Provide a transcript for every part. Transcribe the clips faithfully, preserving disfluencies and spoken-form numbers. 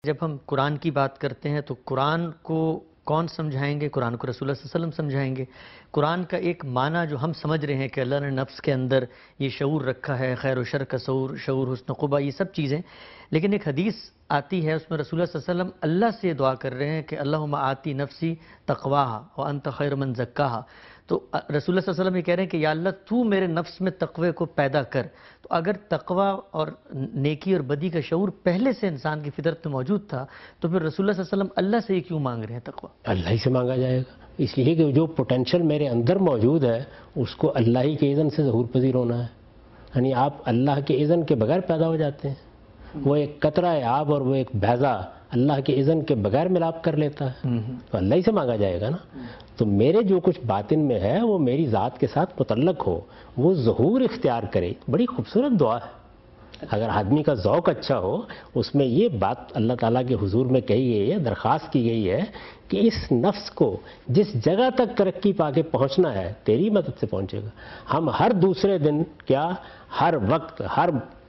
جب ہم قرآن کی بات کرتے ہیں تو قرآن کو کون سمجھائیں گے؟ قرآن کو رسول اللہ صلی اللہ علیہ وسلم سمجھائیں گے۔ قرآن کا ایک معنی جو ہم سمجھ رہے ہیں کہ اللہ نے نفس کے اندر یہ شعور رکھا ہے، خیر و شر کا شعور، شعور حسن و قبح، یہ سب چیزیں، لیکن ایک حدیث آتی ہے اس میں رسول اللہ صلی اللہ علیہ وسلم اللہ سے یہ دعا کر رہے ہیں کہ اللہم آتی نفسی تقواہا وانت خیر من زکاہا۔ تو رسول اللہ صلی اللہ علیہ وسلم یہ کہہ رہے ہیں کہ یا اللہ تو میرے نفس میں تقوی کو پیدا کر۔ تو اگر تقوی اور نیکی اور بدی کا شعور پہلے سے انسان کی فطرت میں موجود تھا تو پھر رسول اللہ صلی اللہ علیہ وسلم اللہ سے یہ کیوں مانگ رہے ہیں تقوی؟ اللہ ہی سے مانگا جائے گا، اس لیے کہ جو پوٹینشیل میرے اندر موجود ہے اس کو اللہ ہی کے اذن سے ظہور پذیر ہونا ہے۔ یعنی آپ اللہ کے اذن کے بغیر پیدا ہو جاتے ہیں۔ وہ ایک قطرہ آب اور وہ ایک بیضہ اللہ کے اذن کے بغیر ملاپ کر لیتا ہے، تو اللہ ہی سے مانگا جائے گا نا۔ تو میرے جو کچھ باطن میں ہے وہ میری ذات کے ساتھ متعلق ہو، وہ ظہور اختیار کرے، بڑی خوبصورت دعا ہے۔ اگر آدمی کا ذوق اچھا ہو، اس میں یہ بات اللہ تعالیٰ کے حضور میں کہی گئی ہے، درخواست کی گئی ہے کہ اس نفس کو جس جگہ تک ترقی پا کے پہنچنا ہے تیری مدد سے پہنچے گا۔ ہم ہر دوسرے دن کیا ہر وقت ہر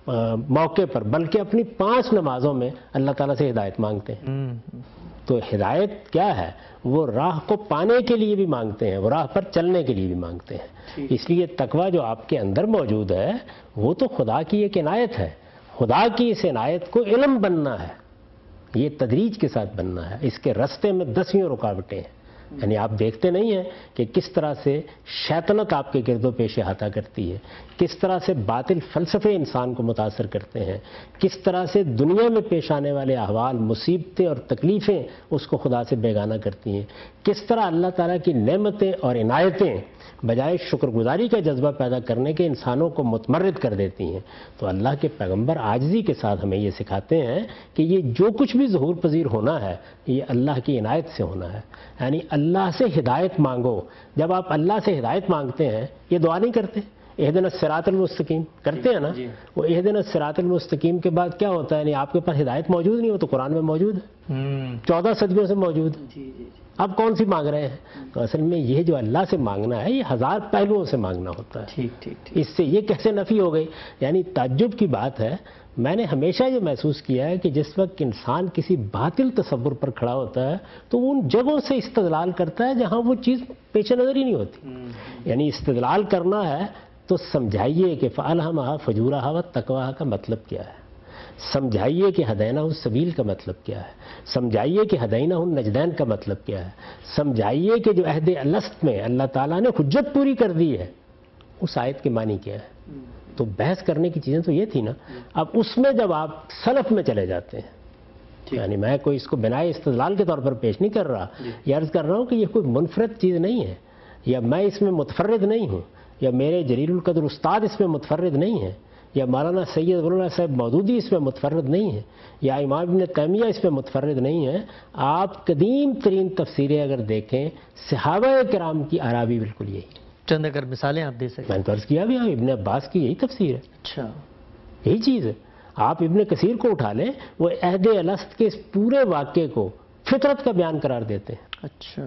موقع پر بلکہ اپنی پانچ نمازوں میں اللہ تعالیٰ سے ہدایت مانگتے ہیں۔ تو ہدایت کیا ہے؟ وہ راہ کو پانے کے لیے بھی مانگتے ہیں، وہ راہ پر چلنے کے لیے بھی مانگتے ہیں۔ اس لیے تقوی جو آپ کے اندر موجود ہے وہ تو خدا کی ایک عنایت ہے۔ خدا کی اس عنایت کو علم بننا ہے، یہ تدریج کے ساتھ بننا ہے۔ اس کے رستے میں دسیوں رکاوٹیں ہیں، یعنی آپ دیکھتے نہیں ہیں کہ کس طرح سے شیطنت آپ کے گرد و پیش احاطہ کرتی ہے، کس طرح سے باطل فلسفے انسان کو متاثر کرتے ہیں، کس طرح سے دنیا میں پیش آنے والے احوال، مصیبتیں اور تکلیفیں اس کو خدا سے بیگانہ کرتی ہیں، کس طرح اللہ تعالیٰ کی نعمتیں اور عنایتیں بجائے شکر گزاری کا جذبہ پیدا کرنے کے انسانوں کو متمرد کر دیتی ہیں۔ تو اللہ کے پیغمبر عاجزی کے ساتھ ہمیں یہ سکھاتے ہیں کہ یہ جو کچھ بھی ظہور پذیر ہونا ہے یہ اللہ کی عنایت سے ہونا ہے۔ یعنی اللہ سے ہدایت مانگو۔ جب آپ اللہ سے ہدایت مانگتے ہیں، یہ دعا نہیں کرتے اہدنا الصراط المستقیم کرتے ہیں نا، وہ اہدنا الصراط المستقیم کے بعد کیا ہوتا ہے؟ یعنی آپ کے پاس ہدایت موجود نہیں، وہ تو قرآن میں موجود ہے، چودہ صدیوں سے موجود ہے۔ اب کون سی مانگ رہے ہیں؟ تو اصل میں یہ جو اللہ سے مانگنا ہے یہ ہزار پہلوؤں سے مانگنا ہوتا ہے۔ ٹھیک ٹھیک اس سے یہ کیسے نفی ہو گئی؟ یعنی تعجب کی بات ہے۔ میں نے ہمیشہ یہ محسوس کیا ہے کہ جس وقت انسان کسی باطل تصور پر کھڑا ہوتا ہے تو وہ ان جگہوں سے استدلال کرتا ہے جہاں وہ چیز پیش نظر ہی نہیں ہوتی۔ یعنی استدلال کرنا ہے تو سمجھائیے کہ فَأَلْهَمَهَا فَجُورَهَا وَتَّقْوَاهَا کا مطلب کیا ہے، سمجھائیے کہ ہدینہ السبیل کا مطلب کیا ہے، سمجھائیے کہ ہدینہ النجدین کا مطلب کیا ہے، سمجھائیے کہ جو عہد الست میں اللہ تعالیٰ نے حجت پوری کر دی ہے اس آیت کے معنی کیا ہے۔ تو بحث کرنے کی چیزیں تو یہ تھی نا۔ اب اس میں جب آپ سلف میں چلے جاتے ہیں، یعنی میں کوئی اس کو بنائے استدلال کے طور پر پیش نہیں کر رہا، یہ عرض کر رہا ہوں کہ یہ کوئی منفرد چیز نہیں ہے، یا میں اس میں متفرد نہیں ہوں، یا میرے جلیل القدر استاد اس میں متفرد نہیں ہے، یا مولانا سید ولی اللہ صاحب مودودی اس میں متفرد نہیں ہے، یا امام ابن تیمیہ اس میں متفرد نہیں ہے۔ آپ قدیم ترین تفسیریں اگر دیکھیں صحابہ کرام کی آراء بھی بالکل یہی ہے۔ چند اگر مثالیں آپ دے سکیں۔ میں نے تو عرض کیا بھی، ابن عباس کی یہی تفسیر ہے، اچھا یہی چیز ہے۔ آپ ابن کثیر کو اٹھا لیں، وہ عہد الست کے اس پورے واقعے کو فطرت کا بیان قرار دیتے ہیں۔ اچھا،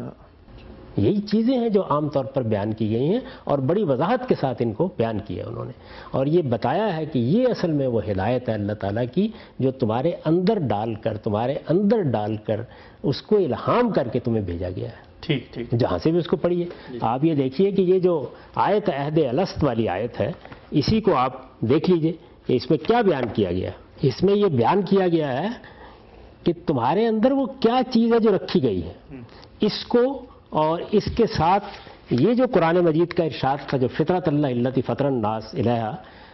یہی چیزیں ہیں جو عام طور پر بیان کی گئی ہیں اور بڑی وضاحت کے ساتھ ان کو بیان کیا انہوں نے، اور یہ بتایا ہے کہ یہ اصل میں وہ ہدایت ہے اللہ تعالیٰ کی جو تمہارے اندر ڈال کر تمہارے اندر ڈال کر اس کو الہام کر کے تمہیں بھیجا گیا ہے۔ ٹھیک ٹھیک جہاں سے بھی اس کو پڑھیے۔ آپ یہ دیکھیے کہ یہ جو آیت عہد الست والی آیت ہے اسی کو آپ دیکھ لیجئے کہ اس میں کیا بیان کیا گیا ہے۔ اس میں یہ بیان کیا گیا ہے کہ تمہارے اندر وہ کیا چیز ہے جو رکھی گئی ہے، اس کو اور اس کے ساتھ یہ جو قرآن مجید کا ارشاد تھا جو فطرت اللہ التی فطر الناس علیہا،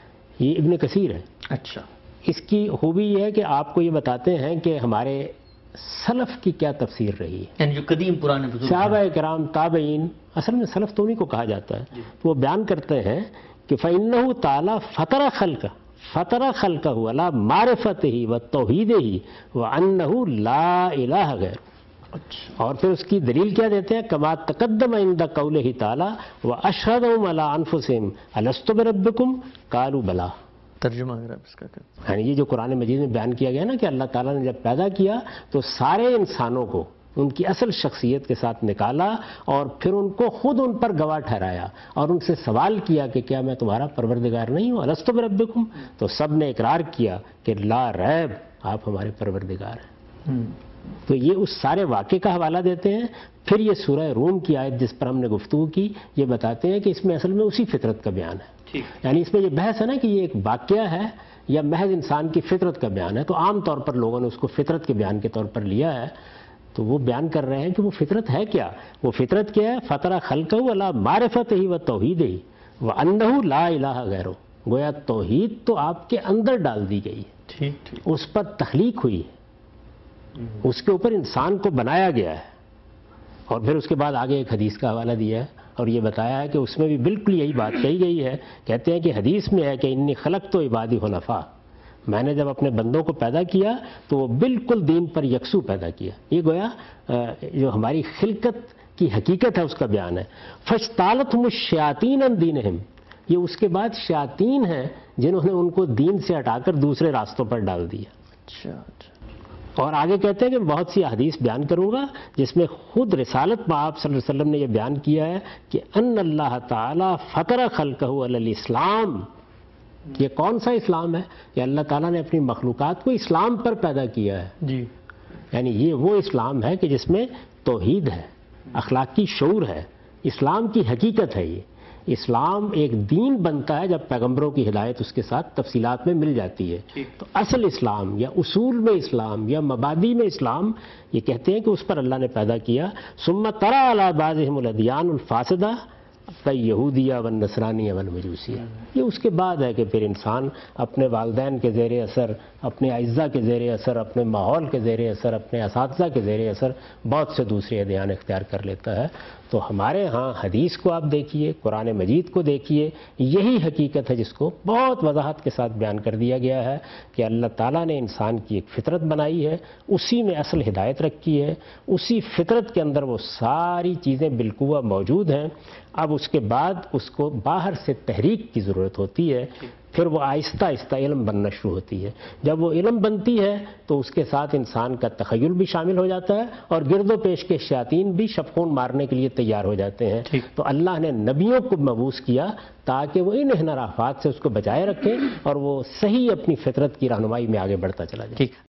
یہ ابن کثیر ہے۔ اچھا، اس کی خوبی یہ ہے کہ آپ کو یہ بتاتے ہیں کہ ہمارے سلف کی کیا تفسیر رہی ہے، یعنی جو قدیم پرانے بزرگ صحابہ کرام تابعین، اصل میں سلف تو انہیں کو کہا جاتا ہے۔ وہ بیان کرتے ہیں کہ فَإِنَّهُ تَعَالَى فَطَرَ خَلْقَ فَطَرَ خَلْقَهُ عَلَى مَعْرِفَتِهِ وَتَوْحِيدِهِ وَأَنَّهُ لَا إِلَٰهَ غَيْرُهُ۔ اور پھر اس کی دلیل کیا دیتے ہیں؟ کما تقدم عند قولہ تعالی واشہدہم علی انفسہم الست بربکم قالوا بلی۔ ترجمہ اگر آپ اس کا کریں۔ یعنی یہ جو قرآن مجید میں بیان کیا گیا نا کہ اللہ تعالیٰ نے جب پیدا کیا تو سارے انسانوں کو ان کی اصل شخصیت کے ساتھ نکالا اور پھر ان کو خود ان پر گواہ ٹھہرایا اور ان سے سوال کیا کہ کیا میں تمہارا پروردگار نہیں ہوں؟ الست بربکم؟ تو سب نے اقرار کیا کہ لا ریب آپ ہمارے پروردگار ہیں۔ تو یہ اس سارے واقعے کا حوالہ دیتے ہیں. پھر یہ سورہ روم کی آیت جس پر ہم نے گفتگو کی یہ بتاتے ہیں کہ اس میں اصل میں اسی فطرت کا بیان ہے. یعنی اس میں یہ بحث ہے نا کہ یہ ایک واقعہ ہے یا محض انسان کی فطرت کا بیان ہے. تو عام طور پر لوگوں نے اس کو فطرت کے بیان کے طور پر لیا ہے. تو وہ بیان کر رہے ہیں کہ وہ فطرت ہے کیا. وہ فطرت کیا ہے؟ فطر خلقہ علی معرفت ہی و توحید ہی و انہ لا الہ غیرہ. گویا توحید تو آپ کے اندر ڈال دی گئی ہے، اس پر تخلیق ہوئی ہے، اس کے اوپر انسان کو بنایا گیا ہے. اور پھر اس کے بعد آگے ایک حدیث کا حوالہ دیا ہے اور یہ بتایا ہے کہ اس میں بھی بالکل یہی بات کہی گئی ہے. کہتے ہیں کہ حدیث میں ہے کہ انی خلقت عبادی حنفاء، میں نے جب اپنے بندوں کو پیدا کیا تو وہ بالکل دین پر یکسو پیدا کیا. یہ گویا جو ہماری خلقت کی حقیقت ہے اس کا بیان ہے. فاجتالتہم الشیاطین عن دینہم، یہ اس کے بعد شیاطین ہیں جنہوں نے ان کو دین سے ہٹا کر دوسرے راستوں پر ڈال دیا. اچھا. اور آگے کہتے ہیں کہ بہت سی احادیث بیان کروں گا جس میں خود رسالت میں آپ صلی اللہ علیہ وسلم نے یہ بیان کیا ہے کہ ان اللہ تعالی فطر خلقہ علی الاسلام. یہ کون سا اسلام ہے؟ کہ اللہ تعالیٰ نے اپنی مخلوقات کو اسلام پر پیدا کیا ہے. جی. یعنی یہ وہ اسلام ہے کہ جس میں توحید ہے، اخلاقی شعور ہے، اسلام کی حقیقت ہے. یہ اسلام ایک دین بنتا ہے جب پیغمبروں کی ہدایت اس کے ساتھ تفصیلات میں مل جاتی ہے. تو اصل اسلام یا اصول میں اسلام یا مبادی میں اسلام یہ کہتے ہیں کہ اس پر اللہ نے پیدا کیا. ثم تری علی بعضهم الادیان الفاسدہ کالیہودیہ والنصرانیہ والمجوسیہ. یہ اس کے بعد ہے کہ پھر انسان اپنے والدین کے زیر اثر، اپنے اعزاء کے زیر اثر، اپنے ماحول کے زیر اثر، اپنے اساتذہ کے زیر اثر بہت سے دوسرے ادیان اختیار کر لیتا ہے. تو ہمارے ہاں حدیث کو آپ دیکھیے، قرآن مجید کو دیکھیے، یہی حقیقت ہے جس کو بہت وضاحت کے ساتھ بیان کر دیا گیا ہے کہ اللہ تعالیٰ نے انسان کی ایک فطرت بنائی ہے، اسی میں اصل ہدایت رکھی ہے، اسی فطرت کے اندر وہ ساری چیزیں بالقوہ موجود ہیں. اب اس کے بعد اس کو باہر سے تحریک کی ضرورت ہوتی ہے، پھر وہ آہستہ آہستہ علم بننا شروع ہوتی ہے. جب وہ علم بنتی ہے تو اس کے ساتھ انسان کا تخیل بھی شامل ہو جاتا ہے اور گرد و پیش کے شیاطین بھی شبخون مارنے کے لیے تیار ہو جاتے ہیں. تو اللہ نے نبیوں کو مبعوث کیا تاکہ وہ ان انحرافات سے اس کو بچائے رکھیں اور وہ صحیح اپنی فطرت کی رہنمائی میں آگے بڑھتا چلا جائے.